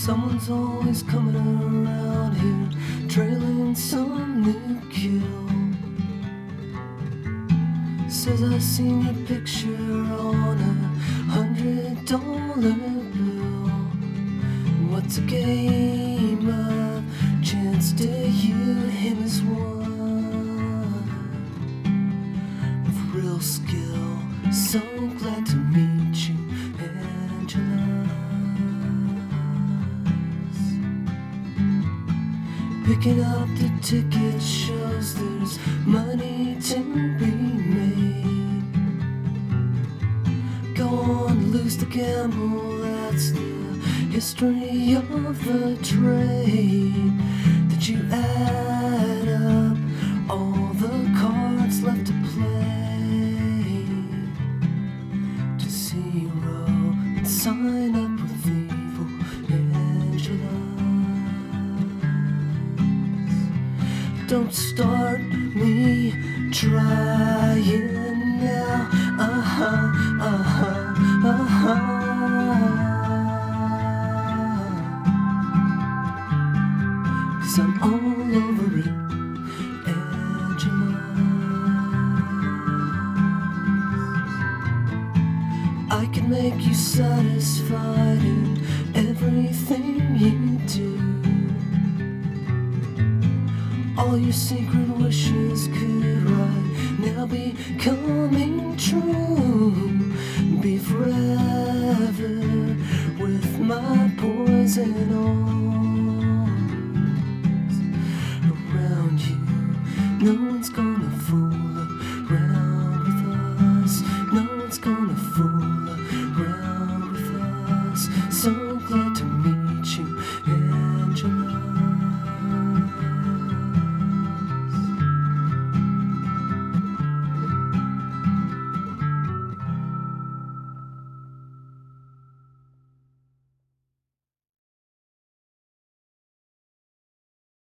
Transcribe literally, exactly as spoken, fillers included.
Someone's always coming around here, trailing some new kill. Says I seen your picture on a hundred dollar bill. What's a game of chance to you? Him is one with real skill. So glad to meet you, Angela. Picking up the ticket shows there's money to be made. Go on, lose the gamble, that's the history of the trade. Did you add up all the cards left to play to zero and sign up with evil Angela? Don't start me trying now. Uh-huh, uh-huh, uh-huh. Cause I'm all over it, Angela. I can make you satisfied in everything you do. All your secret wishes could right now be coming true. Be forever with my poison arms around you. No one's gonna